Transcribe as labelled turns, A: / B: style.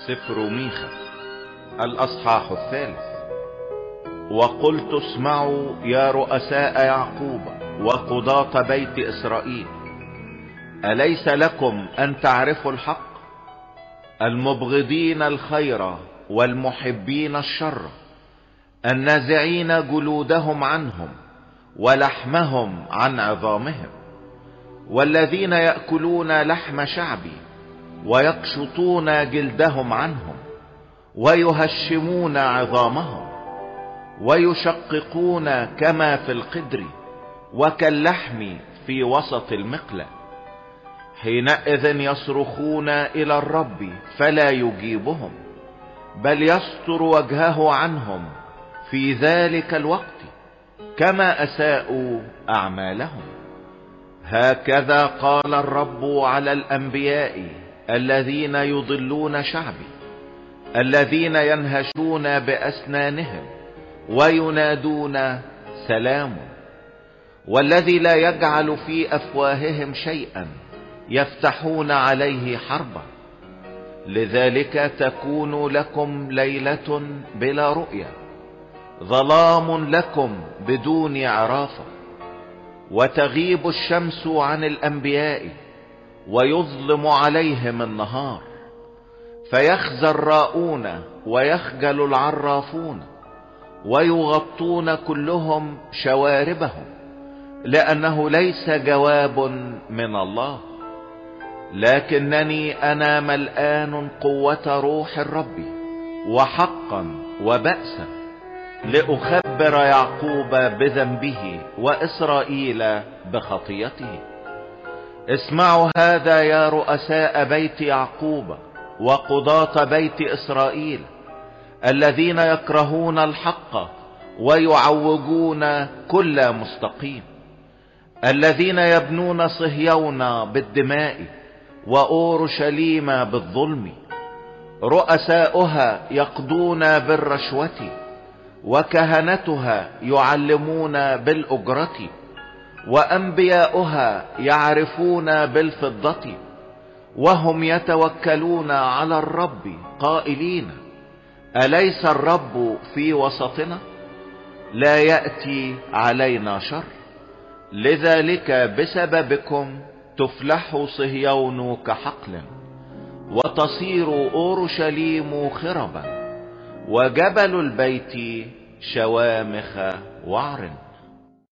A: سفر ميخا الأصحاح 3. وقلت اسمعوا يا رؤساء يعقوب وقضاة بيت إسرائيل، أليس لكم أن تعرفوا الحق؟ المبغضين الخير والمحبين الشر، النازعين جلودهم عنهم ولحمهم عن عظامهم، والذين يأكلون لحم شعبي ويقشطون جلدهم عنهم ويهشمون عظامهم ويشققون كما في القدر وكاللحم في وسط المقلى. حينئذ يصرخون إلى الرب فلا يجيبهم، بل يستر وجهه عنهم في ذلك الوقت كما أساءوا أعمالهم. هكذا قال الرب على الأنبياء الذين يضلون شعبي، الذين ينهشون بأسنانهم وينادون سلام، والذي لا يجعل في أفواههم شيئا يفتحون عليه حربا. لذلك تكون لكم ليلة بلا رؤيا، ظلام لكم بدون عرافة، وتغيب الشمس عن الأنبياء ويظلم عليهم النهار، فيخزى الراؤون ويخجل العرافون ويغطون كلهم شواربهم، لأنه ليس جواب من الله. لكنني أنا ملآن قوة روح الرب وحقا وبأسا، لأخبر يعقوب بذنبه وإسرائيل بخطيته. اسمعوا هذا يا رؤساء بيت يعقوب وقضاة بيت إسرائيل، الذين يكرهون الحق ويعوجون كل مستقيم، الذين يبنون صهيون بالدماء وأورشليم بالظلم. رؤساؤها يقضون بالرشوة، وكهنتها يعلمون بالأجرة، وأنبياؤها يعرفون بالفضة، وهم يتوكلون على الرب قائلين: أليس الرب في وسطنا؟ لا يأتي علينا شر. لذلك بسببكم تفلح صهيون كحقل، وتصير أورشليم خربا، وجبل البيت شوامخ وعر.